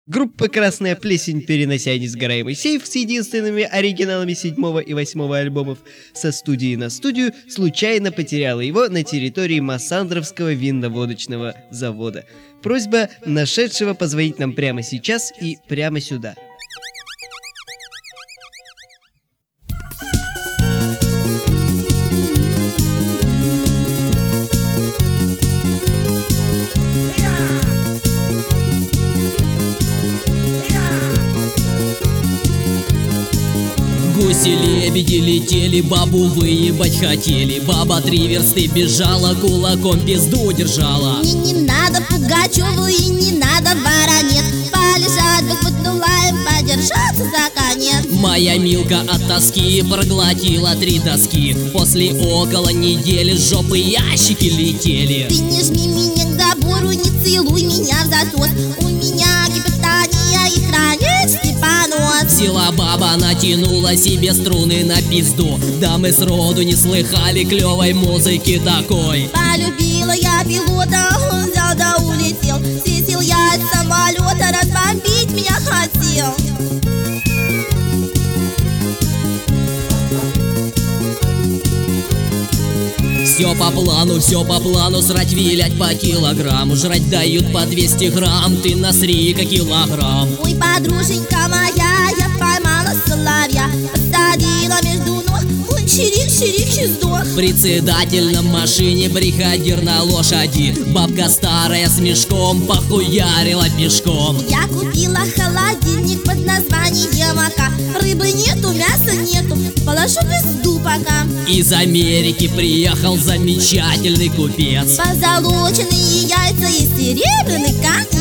Группа «Красная плесень», перенося несгораемый сейф с единственными оригиналами 7 и 8 альбомов со студии на студию, случайно потеряла его на территории Массандровского винно-водочного завода. Просьба нашедшего позвонить нам прямо сейчас и прямо сюда. Гуси-лебеди летели, бабу выебать хотели. Баба 3 версты бежала, кулаком пизду держала. Мне не надо Пугачеву и не надо Воронец. Полежать бы хоть лаем, подержаться за конец. Моя Милка от тоски проглотила 3 доски. После около недели с жопы ящики летели. Ты не жми меня к забору, не целуй меня в засос. У меня гипертония и хронический понос. Сила баба натянула себе струны на пизду. Да мы сроду не слыхали клевой музыки такой. Полюбила я пилота, он взял да улетел. Все сил я от самолета, разбомбить меня хотел. Все по плану, срать вилять по килограмму. Жрать дают по 200 грамм, ты насри-ка килограмм. Ой, подруженька моя, я поймала соловья. Посадила между ног, он чирик-чирик и сдох. Председатель на машине, бригадир на лошади. Бабка старая с мешком похуярила пешком. Я купила холодильник под названием АК. Рыбы нету, мяса нету, положу пизду пока. Из Америки приехал замечательный купец. Позолоченные яйца и серебряный конец.